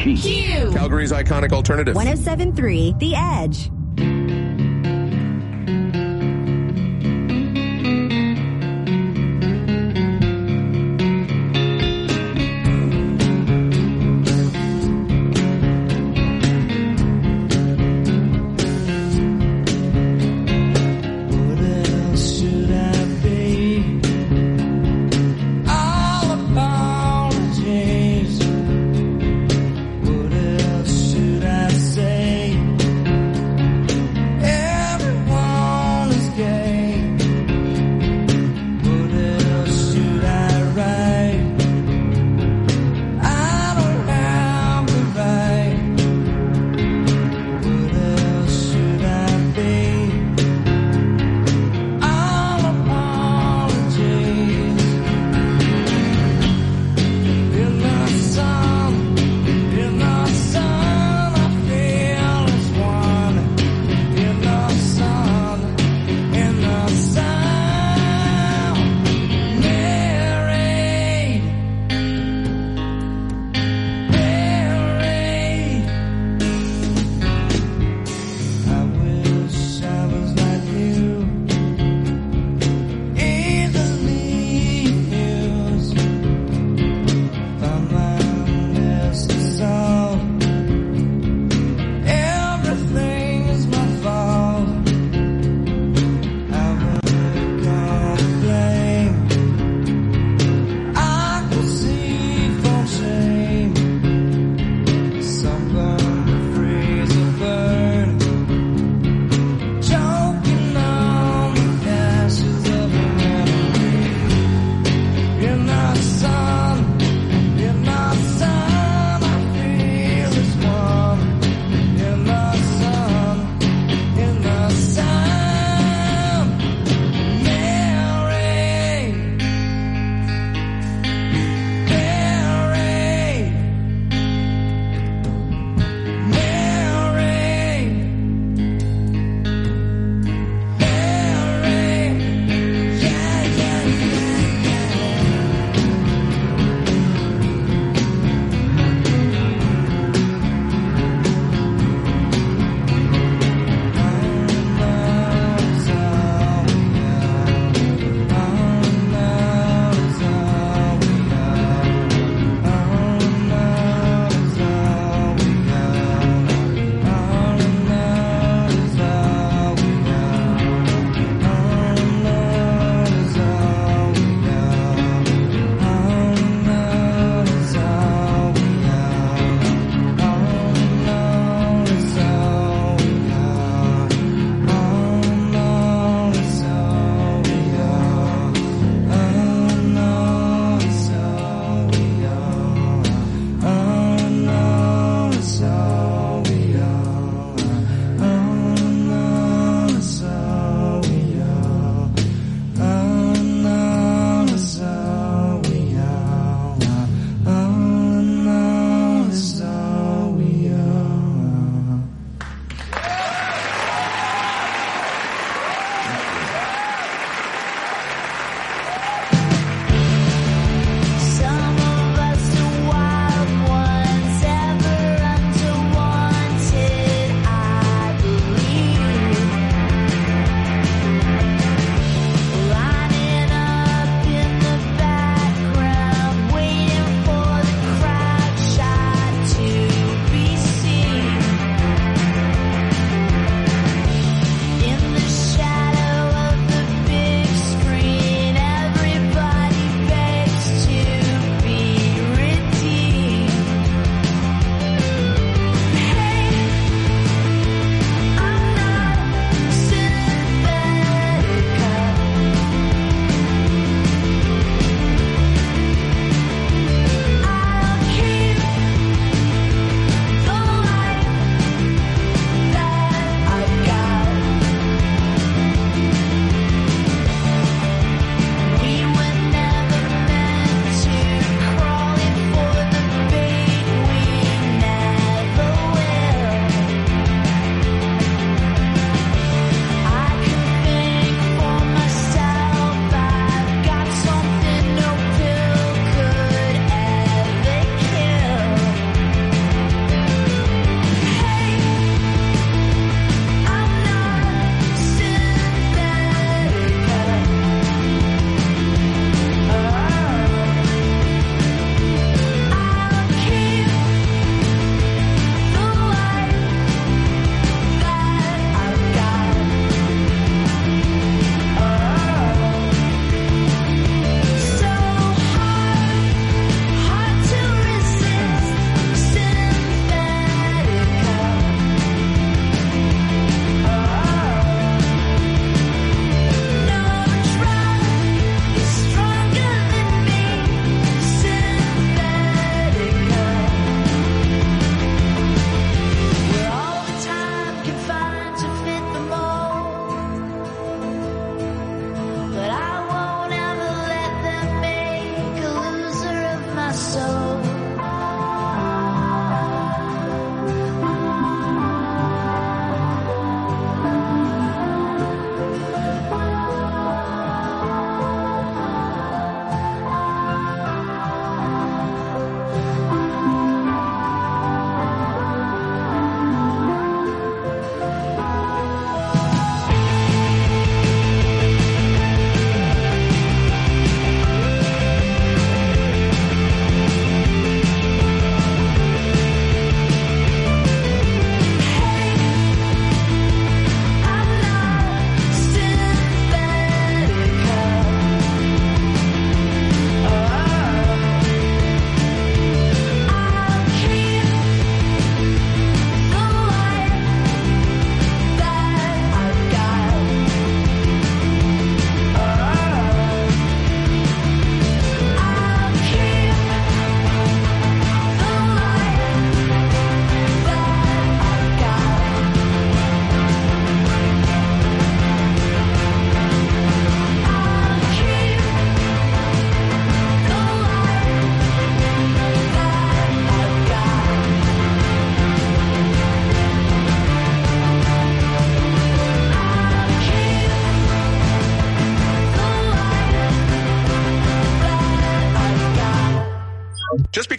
Q. Calgary's iconic alternative. 107.3 The Edge.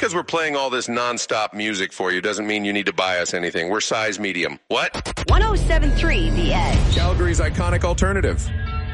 because we're playing all this nonstop music for you doesn't mean you need to buy us anything. We're size medium. What? 107.3 The Edge. Calgary's iconic alternative.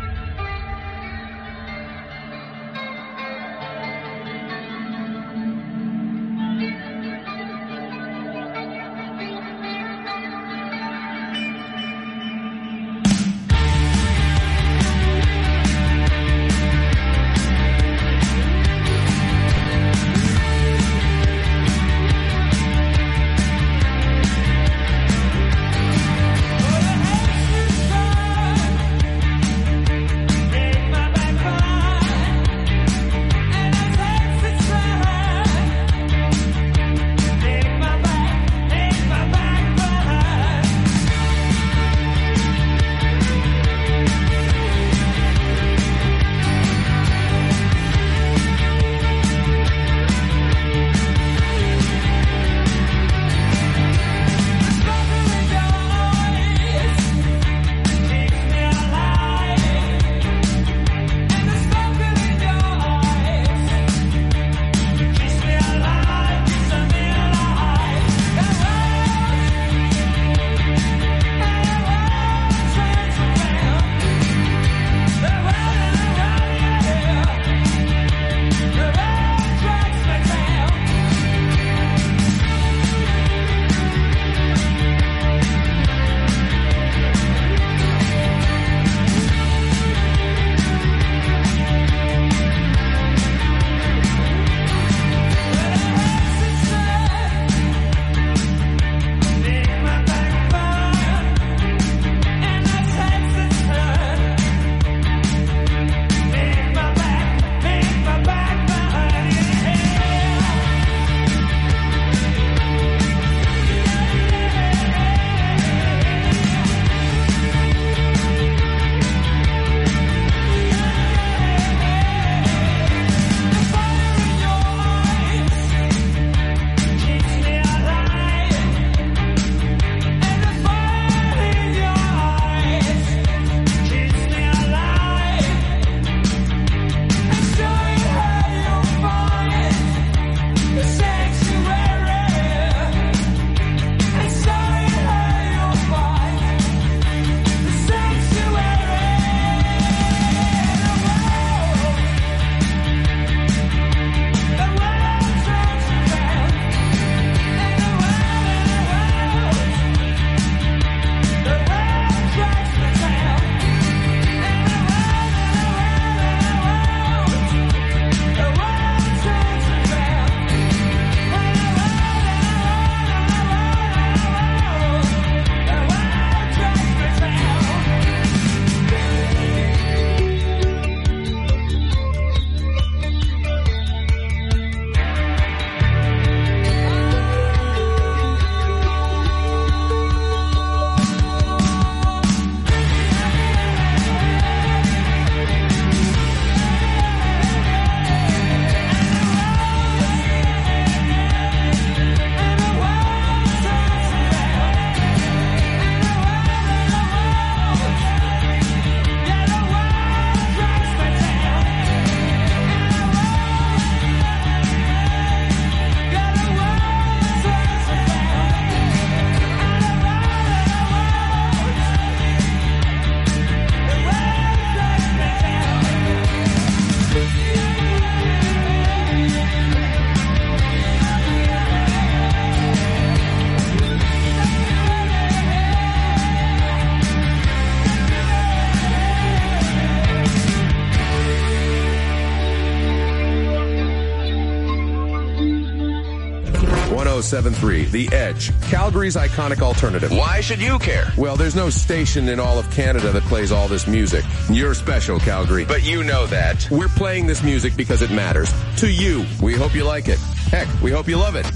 .1073 The Edge, Calgary's iconic alternative. Why should you care? Well, there's no station in all of Canada that plays all this music. You're special, Calgary. But you know that. We're playing this music because it matters. To you. We hope you like it. Heck, we hope you love it.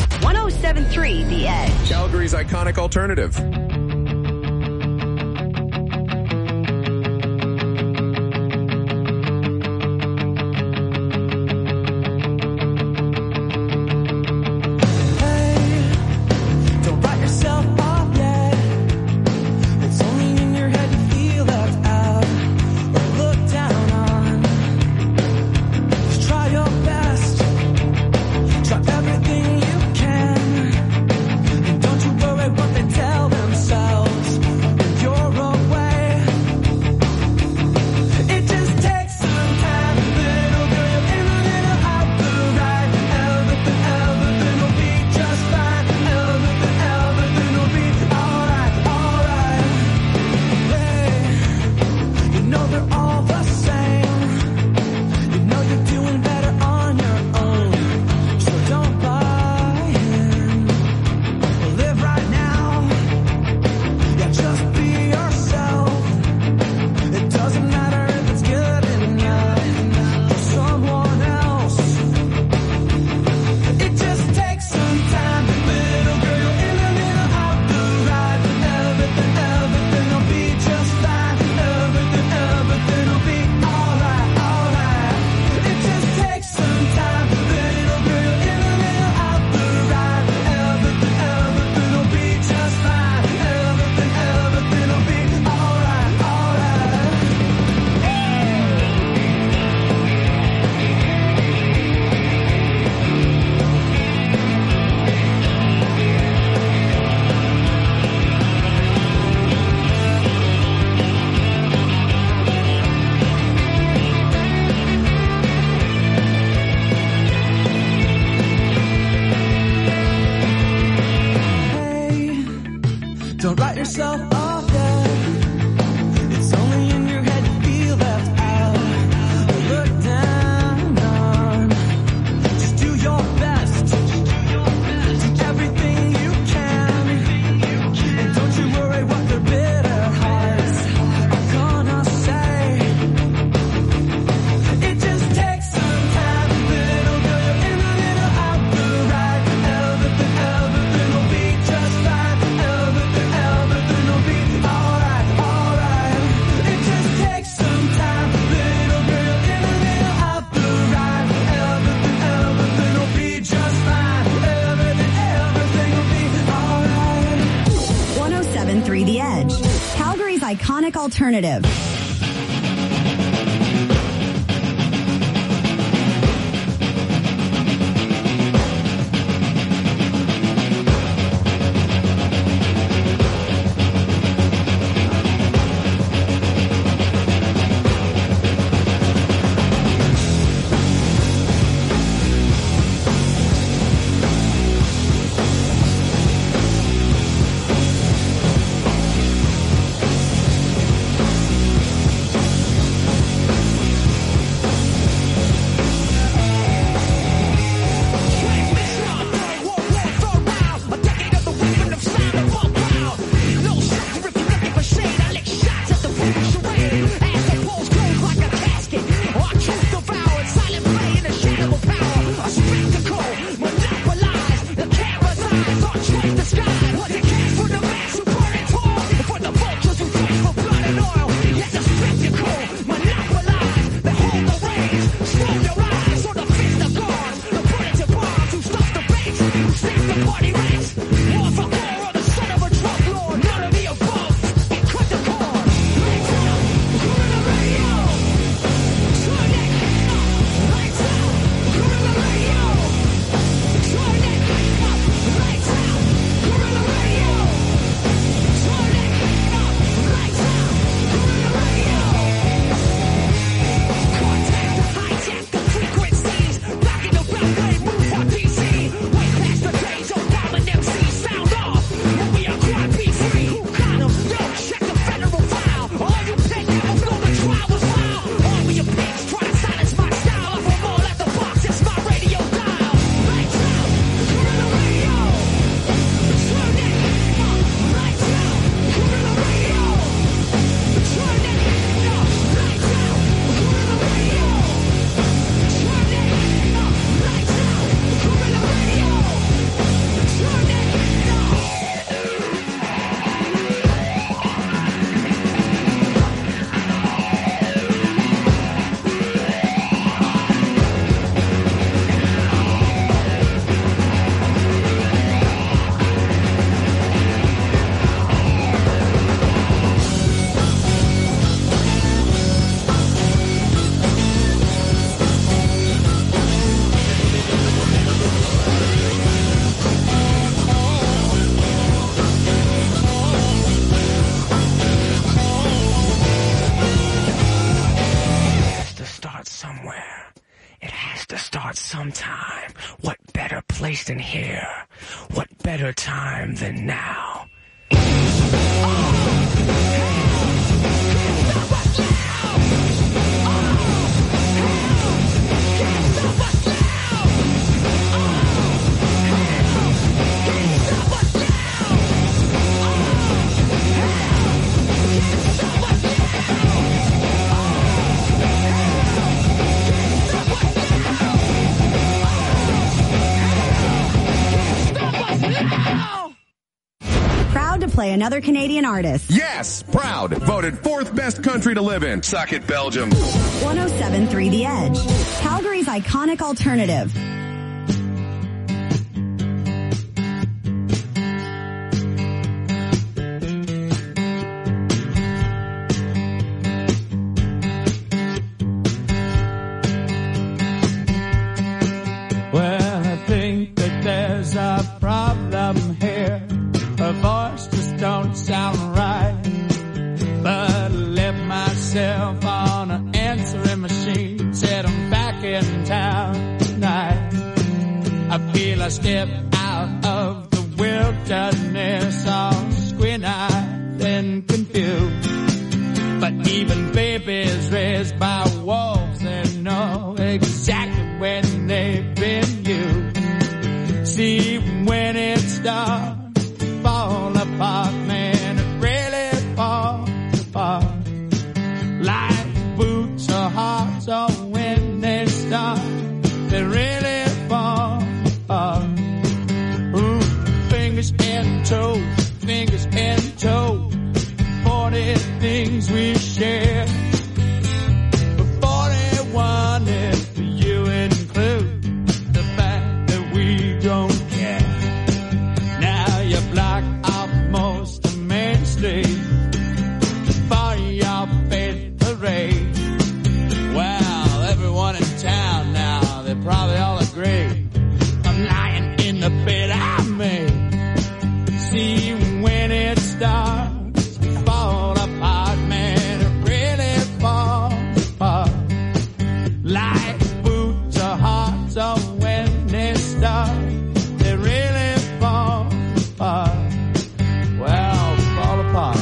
107.3 The Edge, Calgary's iconic alternative. Everything Don't write yourself off yet. It's only in your head you feel left out. Look down on. Just do your best. Do everything you can. And don't you worry what their bitter hearts are gonna say. It just takes some time. Little girl, you're in a little out the right. Everything will be just fine. Everything will be alright, alright. It just takes some time. Little girl, you're in a little out the right. Everything will be just fine. Everything will be alright. 107.3 The Edge, Calgary's iconic alternative. Sometime. What better place than here? What better time than now? Proud to play another Canadian artist. Yes, proud. Voted fourth best country to live in. Suck it, Belgium. 107.3 The Edge, Calgary's iconic alternative. Well, I think that there's a problem here. Her voice just don't sound right. But I left myself on an answering machine. Said I'm back in town tonight. I feel I step out of the wilderness, all squint out. and confused. But even babies raised by wolves, they know exactly when they've been used. See, when it starts to fall apart, man, it really falls apart. Like boots or hearts, or when they start, they really fall apart. Ooh, fingers and toes, fingers and toes, 40 things we share. But 41 if you include the fact that we don't care. Now you block off most of Main Street for your faith parade. Well, everyone in town now, they probably all agree I'm lying in the bed I made. See, when it starts to fall apart, man, it really falls apart. Like boots or hearts, or when they start, they really fall apart. Well, fall apart.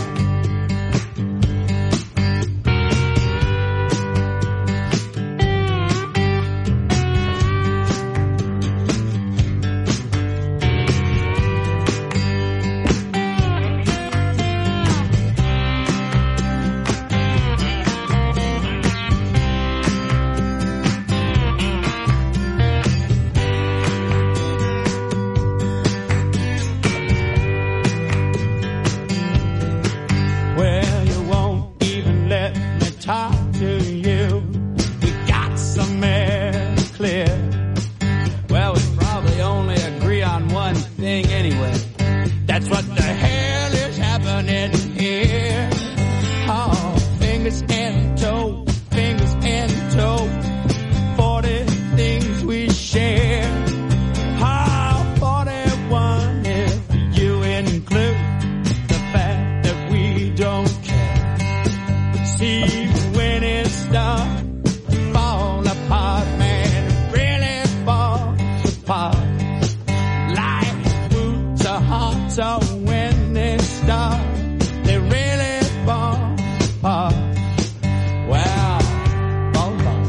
Well, you won't even let me talk to you. We got some air to clear. Well, we probably only agree on one thing anyway. That's what the hell is happening here. Oh, fingers and toes, fingers and toes, 40 things we share. Oh, 41 if you include the fact that we don't care. See, when it starts to fall apart, man, it really falls apart. Like boots or hearts, or when they start, they really fall apart. Well, fall apart.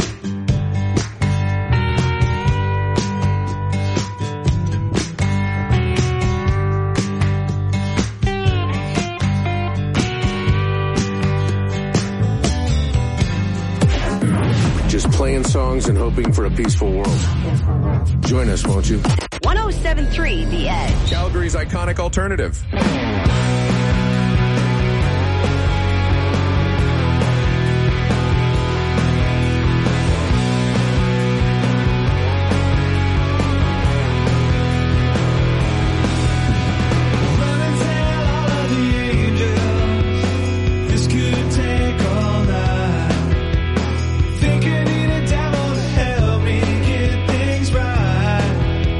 Just playing songs and hoping for a peaceful world. Join us, won't you? 107.3 The Edge. Calgary's iconic alternative. Run and tell all of the angels, this could take all night. Think I need a devil to help me get things right.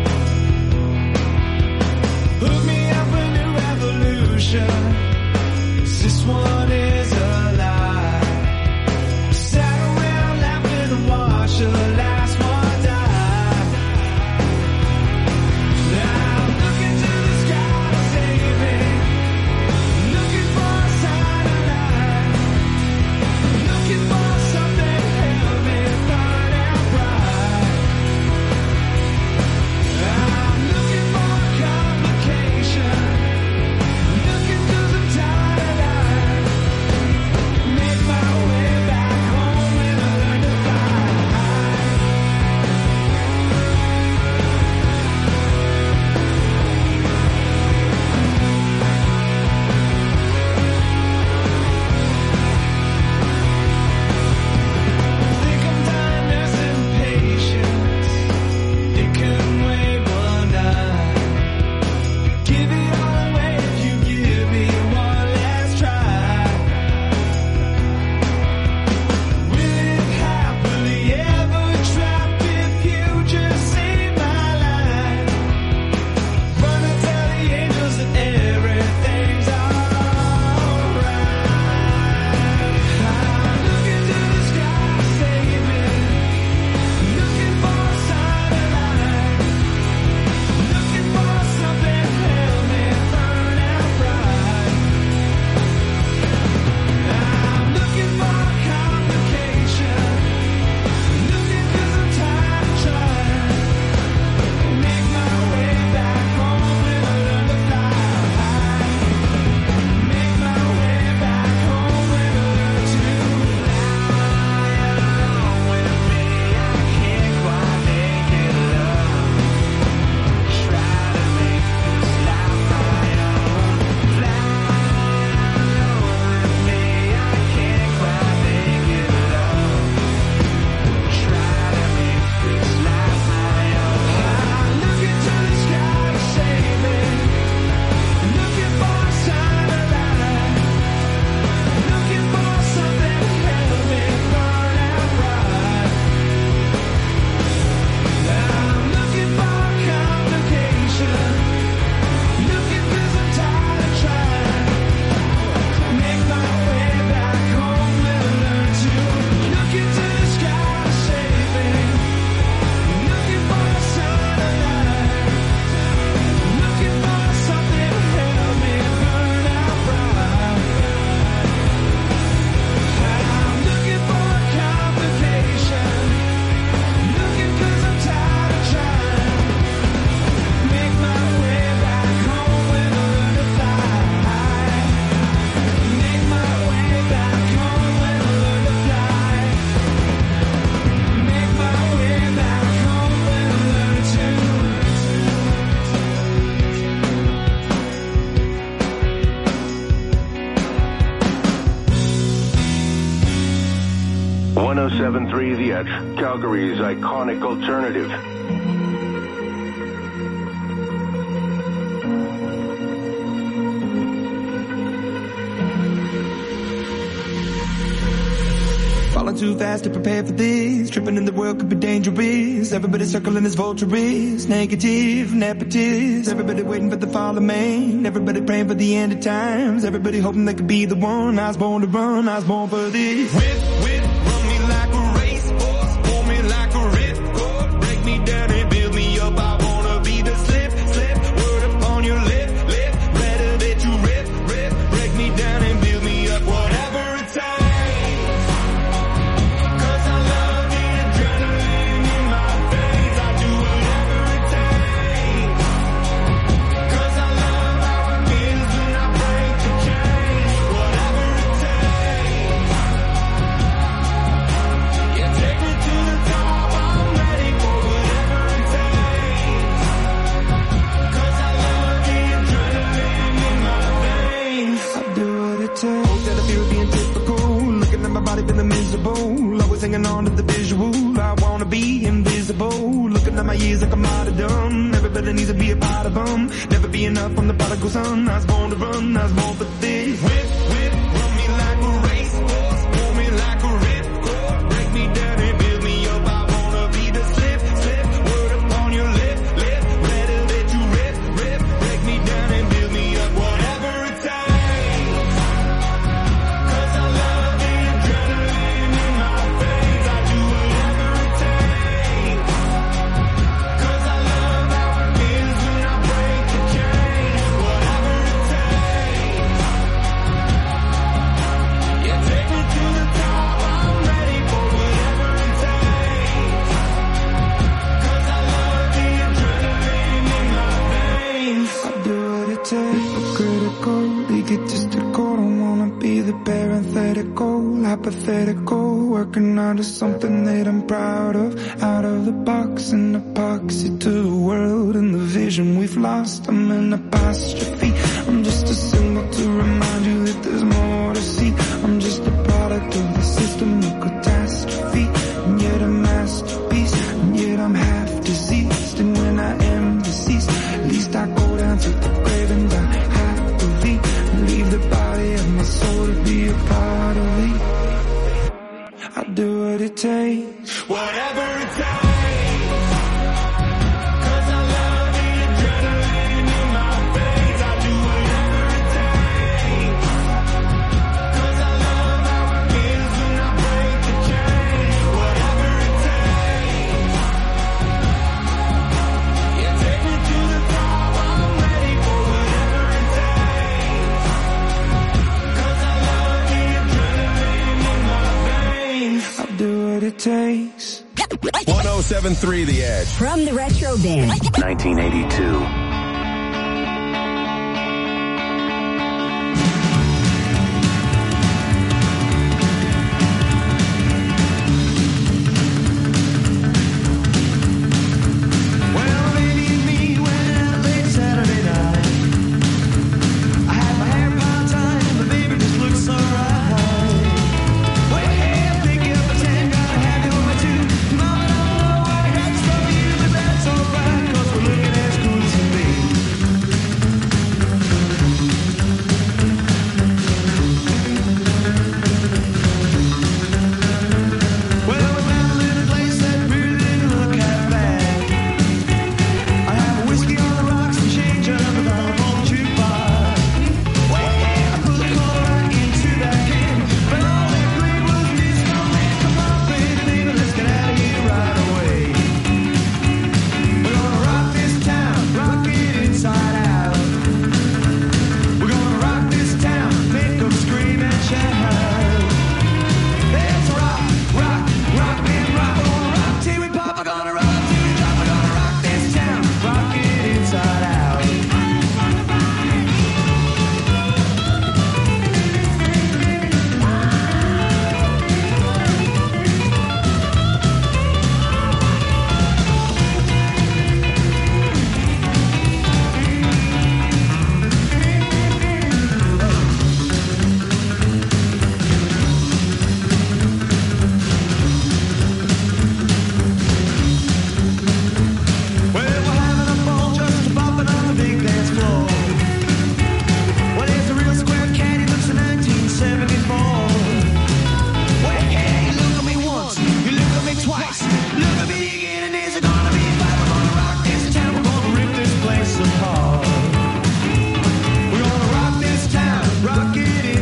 Hook me up a new revolution, 'cause this one is a lie. Sat around laughing and watched the last one die. Now I'm looking to the sky to save me, looking for a sign of life, looking for something to help me burn out bright. I'm looking for a complication, looking 'cause I'm tired of life, 107.3 The Edge, Calgary's iconic alternative. Falling too fast to prepare for this. Tripping in the world could be dangerous. Everybody circling as vultures. Negative, nepotist. Everybody waiting for the fall of man. Everybody praying for the end of times. Everybody hoping they could be the one. I was born to run, I was born for this. Whip, run me like a racehorse. Pull me like a ripcord. Break me down and build me up. I wanna be the slip. Word upon your lip. Better that you rip. Break me down and build me up. Whatever it takes. Feeling miserable, always hanging on to the visual. I wanna be invisible, looking at my years like I'm out of done. Everybody needs to be a part of them. Never be enough from the prodigal son. I was born to run, I was born for this. Whip, run me like a racehorse. Pull me like a ripcord. Break me down and build me up. I wanna be the slip. Word upon your lip. Better that you rip. Break me down and build me up. Whatever it takes. 'Cause I love the adrenaline in my veins. I do whatever it takes. 'Cause I love how it feels when I break the chains. Whatever it takes. Yeah, take me to the top. I'm ready for whatever it takes. 'Cause I love the adrenaline in my veins. I do what it takes. Critical, egotistical. Don't wanna be the parenthetical, hypothetical. Working out of something that I'm proud of. Out of the box, an epoxy to the world and the vision we've lost. I'm an apostrophe. I'm just a symbol to remind you that there's more to see. I'm just a product of the system of catastrophe. And yet a masterpiece. And yet I'm half diseased. And when I am deceased, at least I go down to the grave and die happily. And leave the body of my soul to be a part of me. I do what it takes. Whatever it takes. 'Cause I love the adrenaline in my veins. I do whatever it takes. 'Cause I love how it feels when I break the chains. Whatever it takes. Yeah, take me to the top. I'm ready for whatever it takes. 'Cause I love the adrenaline in my veins. I do what it takes. 107.3 The Edge. From the Retro Bin. 1982. Well, baby and me went out late Saturday night. I had my hair part-time, but baby just looks so right. Well, hey, pick up a 10, gotta have you on my two. Mama, I don't know what I got from you, but that's alright, 'cause we're looking as cool as can be.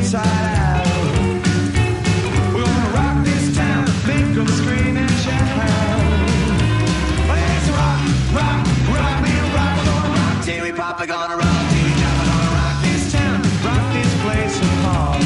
inside out. We're gonna rock this town, think of screen and shout. Let's rock, rock, rock, me rock. We're gonna rock till we pop, we're gonna rock till we drop. We're gonna rock this town, rock this place apart.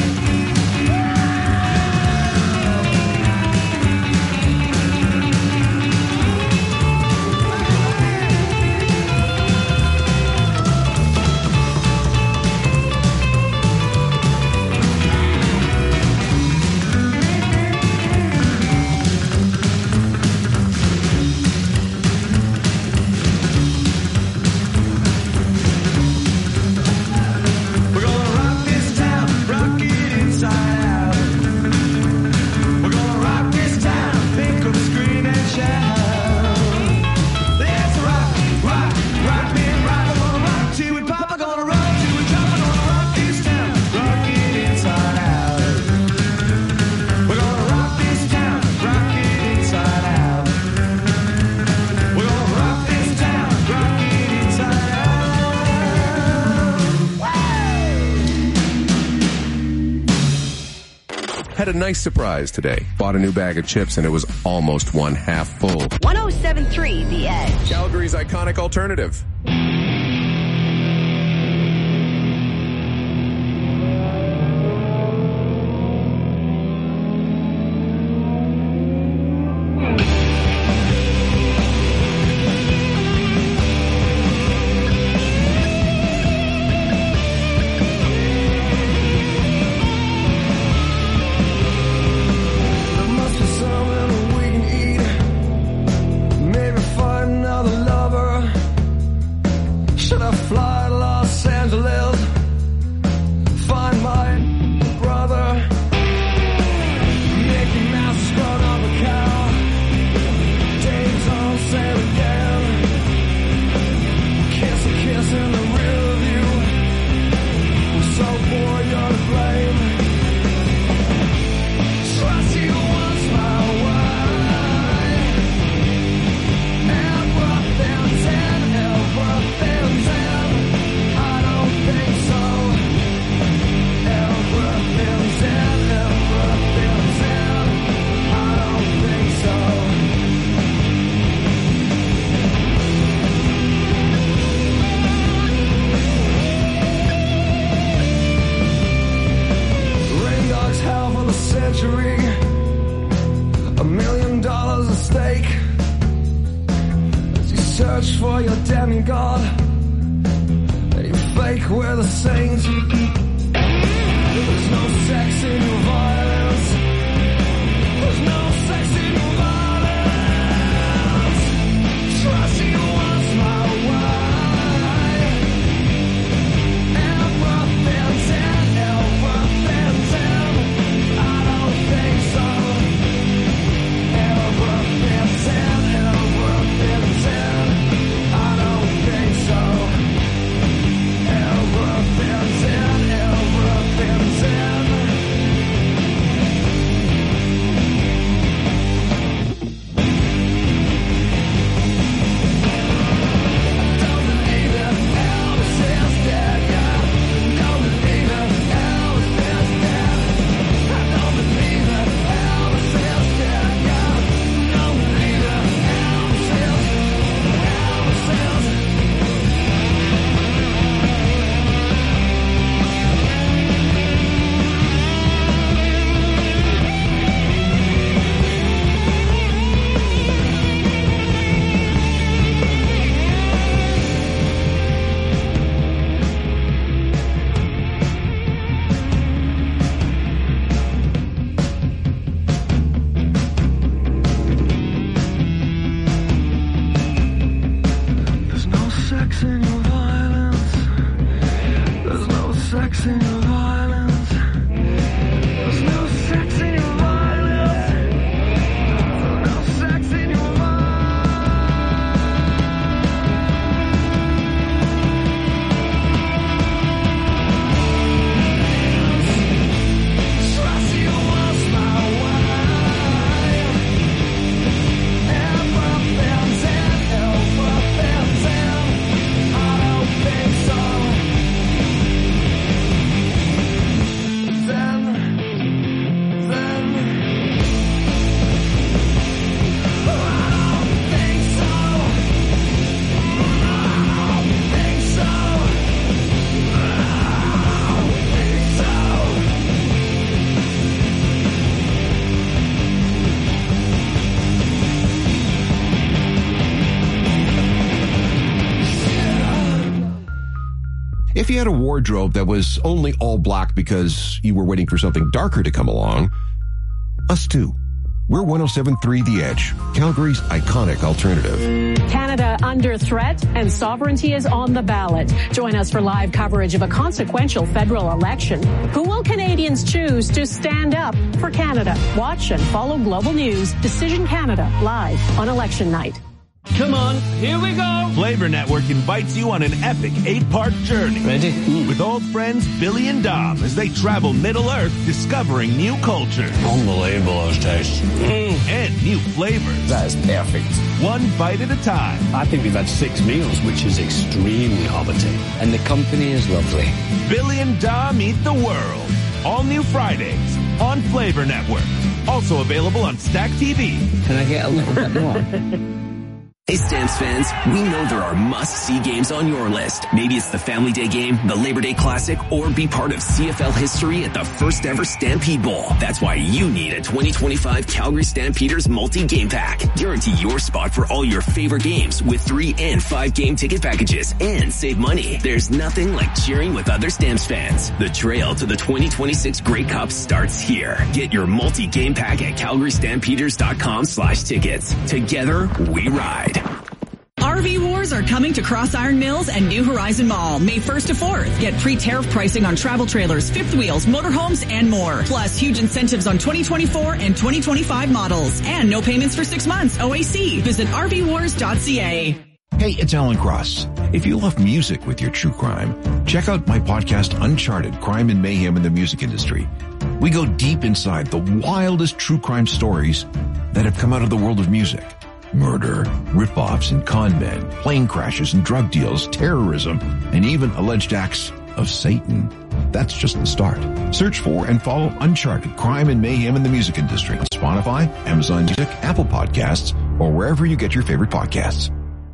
Had a nice surprise today. Bought a new bag of chips and it was almost one half full. 107.3 The Edge. Calgary's iconic alternative. Everything's If you had a wardrobe that was only all black because you were waiting for something darker to come along, us too. We're 107.3 The Edge, Calgary's iconic alternative. Canada under threat and sovereignty is on the ballot. Join us for live coverage of a consequential federal election. Who will Canadians choose to stand up for Canada? Watch and follow Global News Decision Canada live on election night. Come on, here we go. Flavor Network invites you on an epic 8-part journey. Ready? With old friends Billy and Dom as they travel Middle-earth discovering new cultures. Unbelievable, those tastes. And new flavors. That is perfect. One bite at a time. I think we've had 6 meals, which is extremely Hobbiting. And the company is lovely. Billy and Dom eat the world. All new Fridays on Flavor Network. Also available on Stack TV. Can I get a little bit more? Hey Stamps fans, we know there are must-see games on your list. Maybe it's the Family Day game, the Labor Day Classic, or be part of CFL history at the first ever Stampede Bowl. That's why you need a 2025 Calgary Stampeders multi-game pack. Guarantee your spot for all your favorite games with 3 and 5 game ticket packages and save money. There's nothing like cheering with other Stamps fans. The trail to the 2026 Grey Cup starts here. Get your multi-game pack at calgarystampeders.com/tickets. Together, we ride. RV Wars are coming to Cross Iron Mills and New Horizon Mall, May 1st to 4th. Get pre-tariff pricing on travel trailers, fifth wheels, motorhomes, and more. Plus, huge incentives on 2024 and 2025 models. And no payments for 6 months, OAC. Visit rvwars.ca. Hey, it's Alan Cross. If you love music with your true crime, check out my podcast, Uncharted, Crime and Mayhem in the Music Industry. We go deep inside the wildest true crime stories that have come out of the world of music. Murder, rip-offs and con men, plane crashes and drug deals, terrorism, and even alleged acts of Satan. That's just the start. Search for and follow Uncharted, Crime and Mayhem in the Music Industry on Spotify, Amazon Music, Apple Podcasts, or wherever you get your favorite podcasts.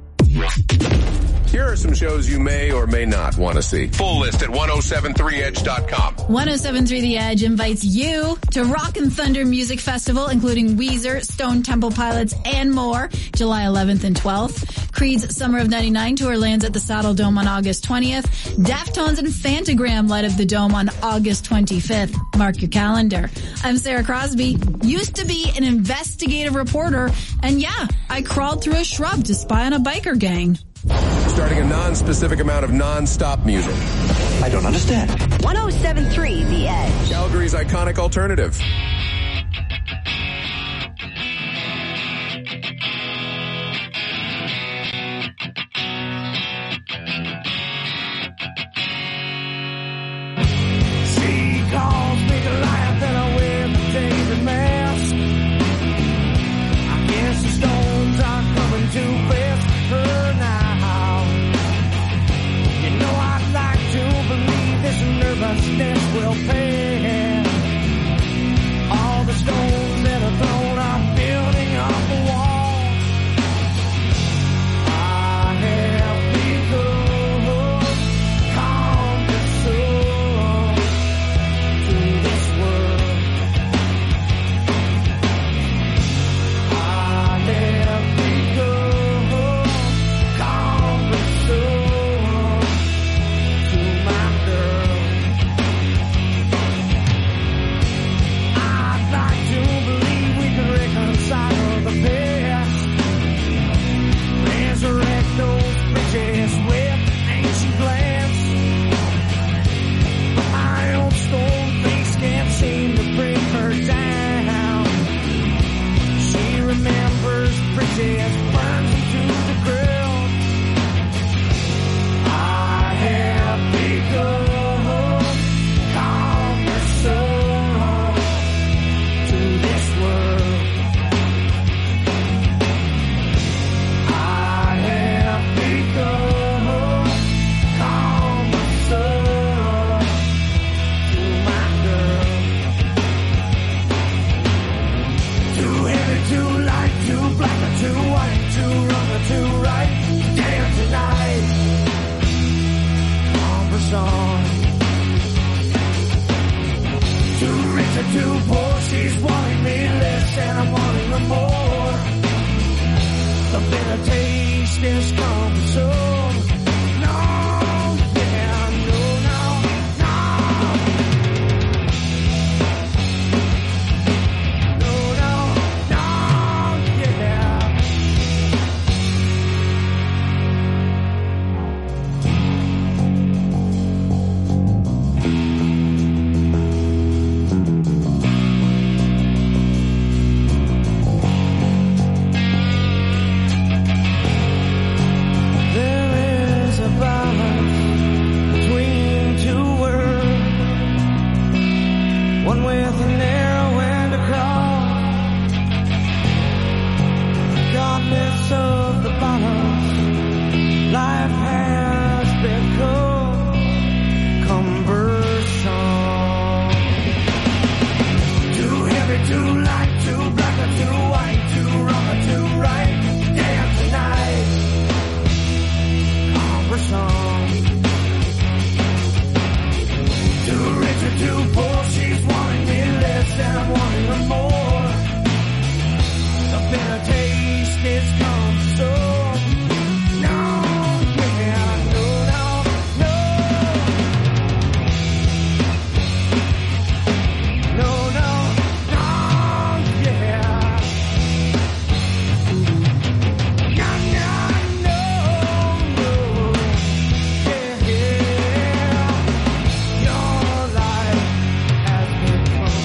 Here are some shows you may or may not want to see. Full list at 1073edge.com. 1073 The Edge invites you to Rock and Thunder Music Festival, including Weezer, Stone Temple Pilots, and more, July 11th and 12th. Creed's Summer of 99 tour lands at the Saddle Dome on August 20th. Deftones and Fantagram light up the Dome on August 25th. Mark your calendar. I'm Sarah Crosby. Used to be an investigative reporter, and yeah, I crawled through a shrub to spy on a biker gang. Starting a non-specific amount of non-stop music. I don't understand. 1073 The Edge. Calgary's iconic alternative. She calls me Goliath and I wear the David mask. I guess the stones are coming to best her now. You know I'd like to believe this nervousness will pass. All the stones that are thrown are building up a wall. I have become calm and soul to this world. I have become calm and soul to my girl. I'd like to believe we could reconcile the past, resurrect those bridges with ancient glance. But my old stone face can't seem to bring her down. She remembers bridges burned into the ground. I have become calm and soul to this world. I have become calm and soul to my girl. Too heavy, too light, too black or too white, too wrong or too right. Damn tonight, Barbara song. Too rich or too poor, she's wanting me less and I'm wanting her more. The bitter taste is coming soon. No, yeah, I know. one with a narrow end across. Regardless of the balance, life has become cumbersome. Too heavy, too light, too black or too white, too wrong or too right, day after night, cumbersome. Too rich or too poor, she's wanting me less and I'm wanting her more. The bitter taste is come so. No, yeah, no, no, no. No, no, no, yeah. No, no, no, no. Yeah, yeah. Your life has become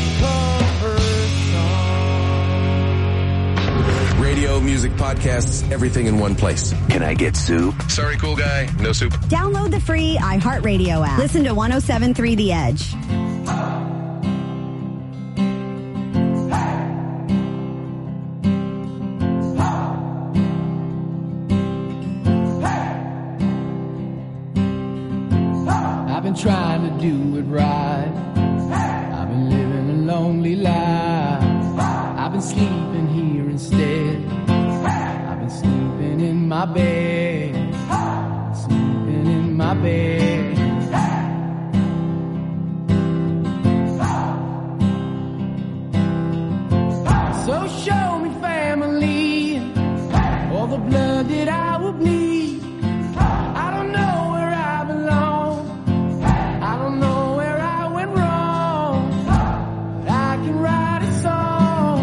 cumbersome. Radio, music, podcasts, everything in one place. Can I get soup? Sorry, cool guy. No soup. Download the free iHeartRadio app. Listen to 107.3 The Edge. I've been trying to do it right. I've been living a lonely life. I've been sleeping here instead. I've been sleeping in my bed. Sleeping in my bed. So show me family, all the blood that I will bleed. I don't know where I belong. I don't know where I went wrong. But I can write a song.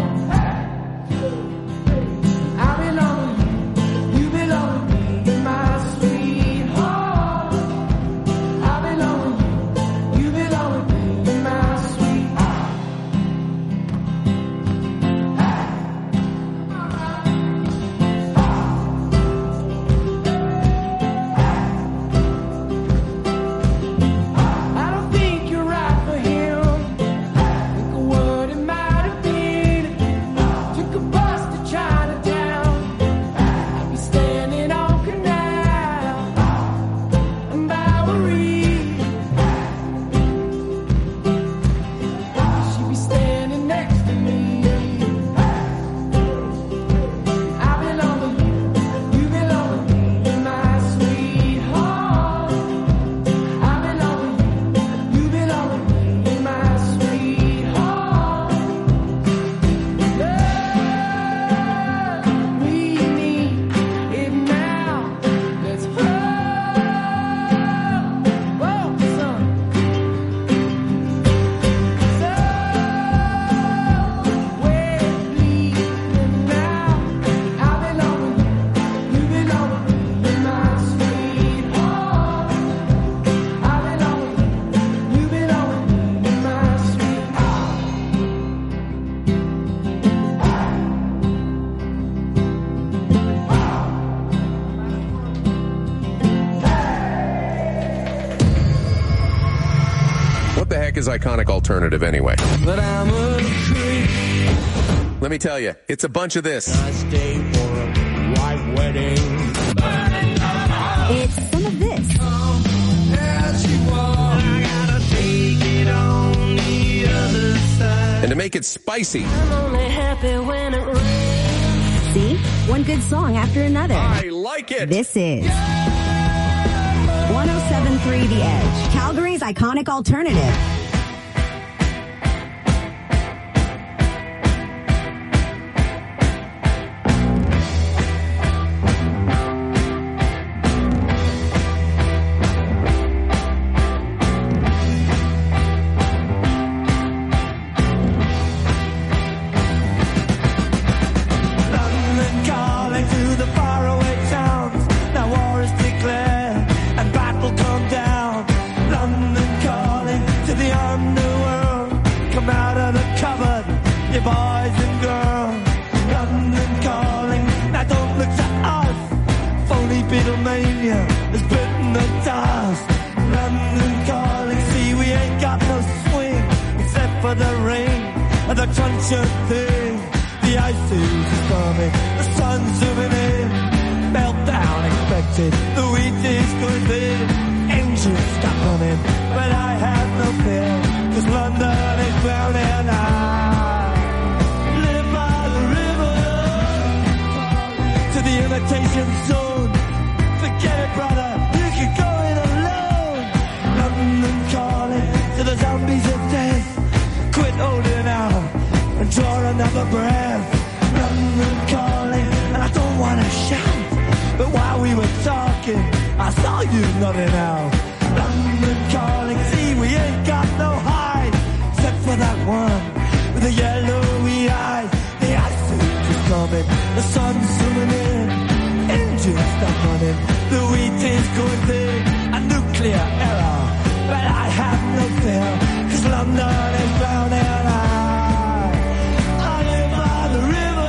I belong to you, you belong to me, my sweetheart. I belong to you, you belong to me, my sweetheart. I don't think you're right for him. Think of what it might have been. Took a bus to Chinatown. I'd be standing on Canal and Bowery. She'd be standing next to me. I belong to you, you belong to me, my sweetheart. I belong to you, you belong to me, my sweetheart. Love, we need it now. Let's hold son. So we're bleeding now. I belong to you, you belong to me, my sweetheart. I belong to you, you belong to me, my sweetheart. What the heck is iconic alternative anyway? But I'm a creep. Let me tell you, it's a bunch of this. I stay for a white wedding. It's some of this. As you walk, I gotta take it on the other side. And to make it spicy, I'm only happy when it rains. See? One good song after another. I like it. This is 107.3 The Edge, Calgary's iconic alternative. London calling to the faraway towns. Now war is declared and battle come down. London calling to the and the crunch of thing. The ice is coming, the sun's zooming in. Meltdown expected, the wheat is going thin. Engines stop running, but I have no fear, 'cause London is drowning. I live by the river to the imitation zone. Forget it, brother, you can go it alone. London calling to the zombies of death. Quit holding out and draw another breath. London calling, and I don't wanna shout, but while we were talking, I saw you nodding out. London calling, see we ain't got no hide, except for that one with the yellowy eyes. The ice age is coming, the sun's zooming in. Engines stop running, the wheat is going thin. A nuclear error, but I have no fear, 'cause London is drowning. I live by the river.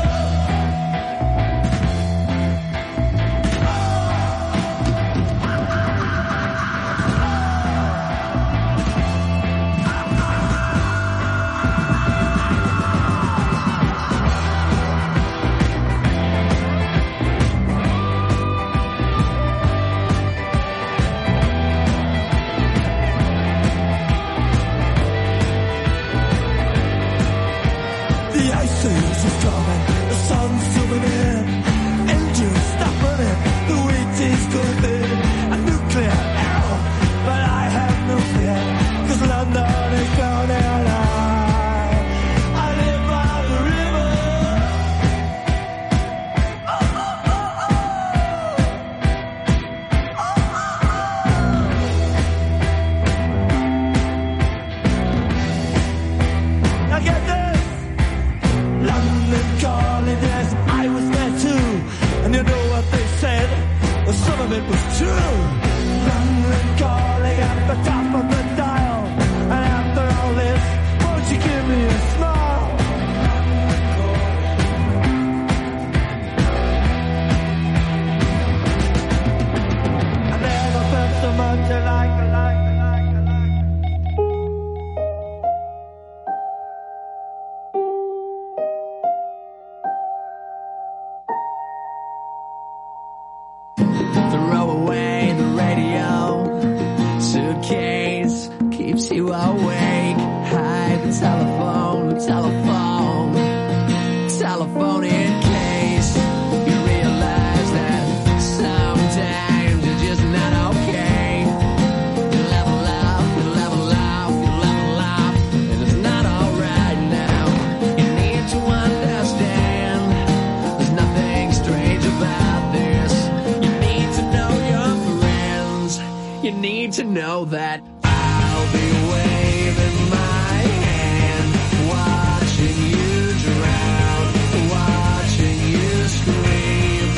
To know that I'll be waving my hand, watching you drown, watching you scream,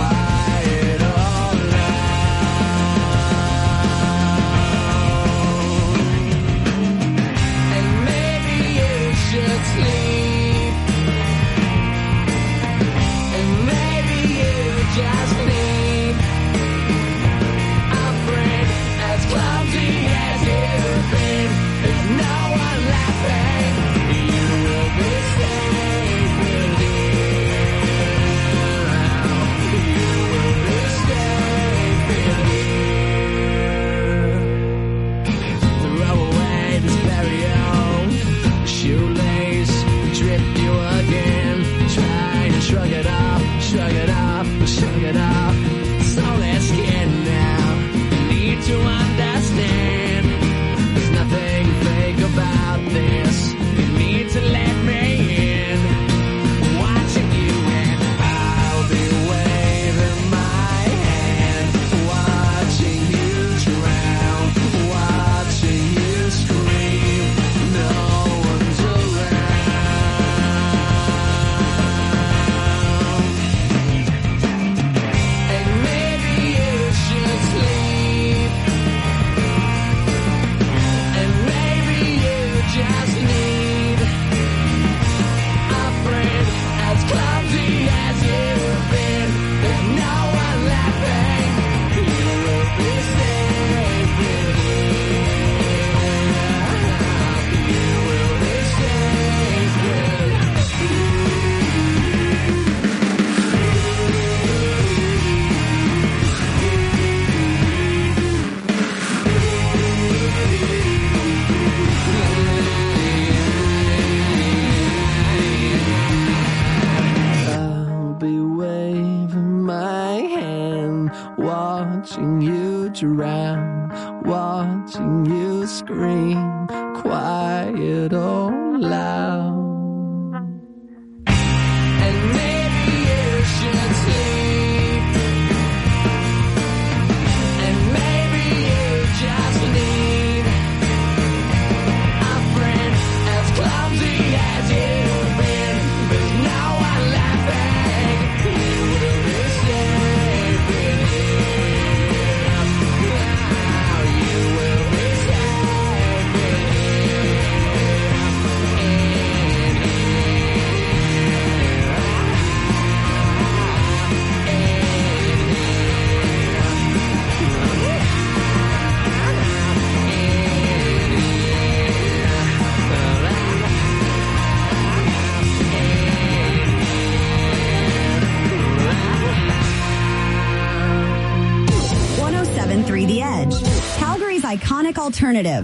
quiet all alone. And maybe you should sleep, and maybe you just need a friend as clumsy as watching you drown, watching you scream, quiet or loud. And maybe you should sleep, and maybe you just need a friend as clumsy as you've been. There's no one laughing. You will be safe with him. Now you will be safe with The Edge, Calgary's iconic alternative.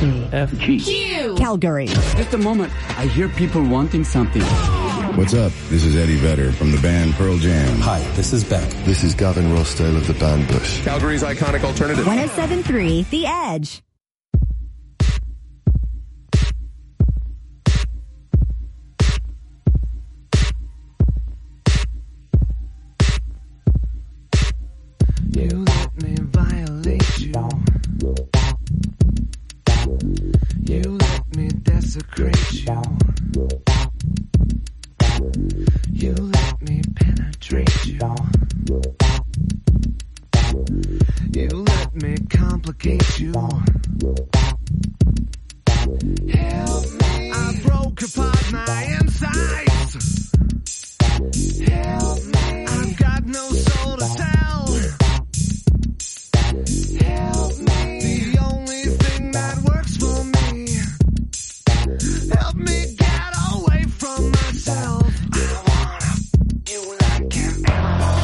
C F G Q. Calgary. Just a moment. I hear people wanting something. What's up? This is Eddie Vedder from the band Pearl Jam. Hi, this is Beck. This is Gavin Rossdale of the band Bush. Calgary's iconic alternative. 107.3 The Edge. You let me violate you. You let me desecrate you. You let me penetrate you. You let me complicate you. Help me. I broke apart my insides. Help me. I've got no soul to tell. Help me. The only thing that works for me. Help me get away from myself. I wanna you like an animal.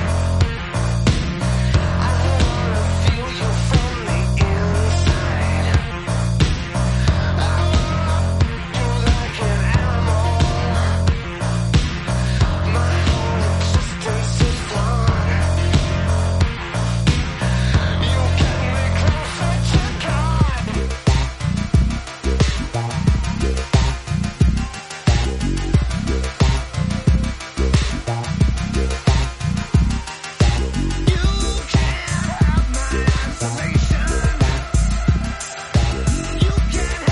I wanna feel you from the inside. I wanna you like an animal. My whole existence is flawed. You get me closer to God. You can't have my isolation.